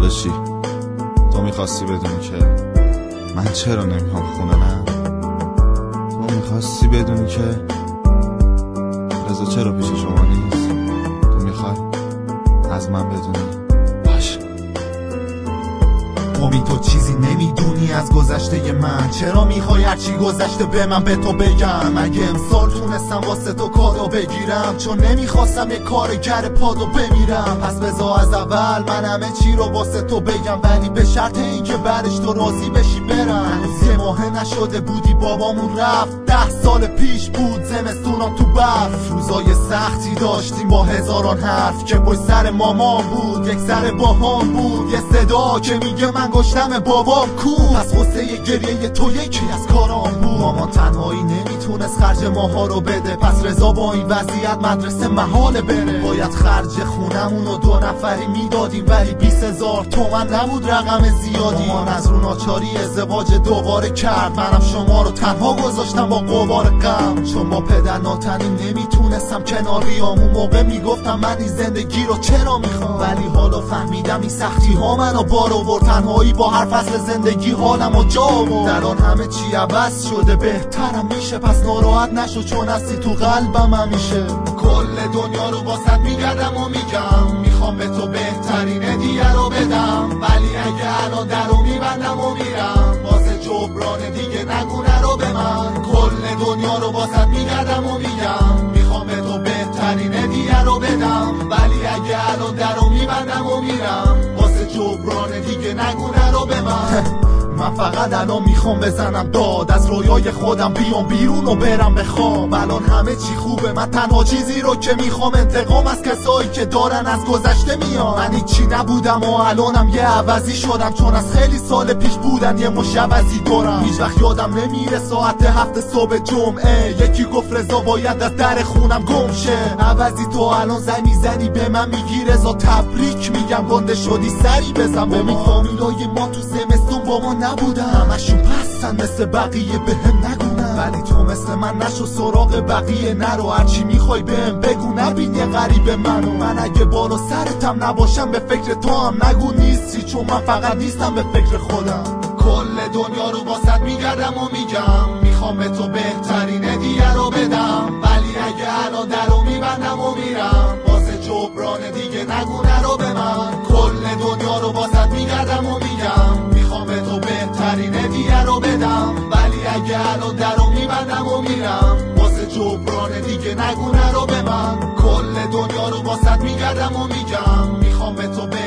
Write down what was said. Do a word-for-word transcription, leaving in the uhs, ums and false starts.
داداشی تو میخواستی بدونی که من چرا نمیام خونه؟ نه تو میخواستی بدونی که رضا چرا پیش شما نیست؟ تو میخوای از من بدونی؟ باشه. امید تو چیزی نمیدونی از گذشته من، چرا میخوای هرچی گذشته به من به تو بگم؟ اگه امسال تونستم واسه تو کارو بگیرم، چون نمیخواستم یه کارگر پادو بمیرم، پس بذار از اول من همه چی رو واسه تو بگم، ولی به شرط این که بعدش تو راضی بشی برم. هنوز یه ماه نشده بودی بابامون رفت، ده سال پیش بود زمستونا تو برف، روزای سختی داشتیم با هزاران حرف که پشت سر مامان بود، یک سر باهام بود، یه صدا که میگه من گشتم بابام کو، پس غصه گریه تو یکی از کارام بود. مامان تنهایی نمیتونست خرج ماها رو بده، پس رضا با این وضعیت مدرسه محاله بره، باید خرج خونمون رو دو نفری میدادیم، ولی بیست هزار تومن نبود رقم زیادی. مامان از رو ناچاری ازدواج دوباره کرد، منم شما رو تنها گذاشتم با غبار غم، چون با پدر ناتنی نمیتونستم کنار بیام. اون موقع میگفتم من این زندگی رو چرا میخوام، ولی حالا فهمیدم این سختی ها منو بار آورد، تنهایی با هر فصل زندگی حالم و جا آورد. الان همه چی عوض شده بهترم میشه، پس ناراحت نشو چون هستی تو قلبم همیشه. کل دنیا رو واسط میگردم و میگم میخوام به تو بهترین هدیه رو بدم، ولی اگه الان درو میبندم و میرم واسه جبران دیگه نگونه رو به من. کل دنیا رو واسط میگردم و میگم میخوام به تو بهترین هدیه رو بدم، ولی اگه الان درو میبندم و میرم واسه جبران دیگه نگونه رو به من. من فقط الان میخوام بزنم داد، از رویای خودم بیام بیرون و برم بخوام. الان همه چی خوبه، من تنها چیزی رو که میخوام انتقام از کسایی که دارن از گذشته میان. من هیچی نبودم و الانم یه عوضی شدم، چون از خیلی سال پیش بودن یه مش عوضی دارم. هیچ وقت یادم نمیره ساعت هفت صبح جمعه یکی گفت رضا باید از در خونم گم شه. عوضی تو الان زنگ میزنی به من میگی رضا تبریک، میگم گنده شدی سری بزن به ما. فامیلای ما تو زمستون با ما نبودن، همشون پسن مثل بقیه بهم نگونن، ولی تو مثل من نشو سراغ بقیه نرو، هرچی میخوای بهم بگو نبین یه غریب منو. من اگه بالا سرتم نباشم به فکر تو هم نگو نیستی، چون من فقط نیستم به فکر خودم. کل دنیا رو واسط میگردم و میگم میخوام به تو بهترین هدیه رو بدم، ولی اگه الان درو میبندم و میرم واسه جبران دیگه نگونه رو به من. کل دنیا رو واسط میگردم و میگم میخوام به تو بهترین هدیه رو بدم، ولی اگه الان درو میبندم و میرم واسه جبران دیگه نگونه رو به من. کل دنیا رو واسط میگردم و میگم میخوام به تو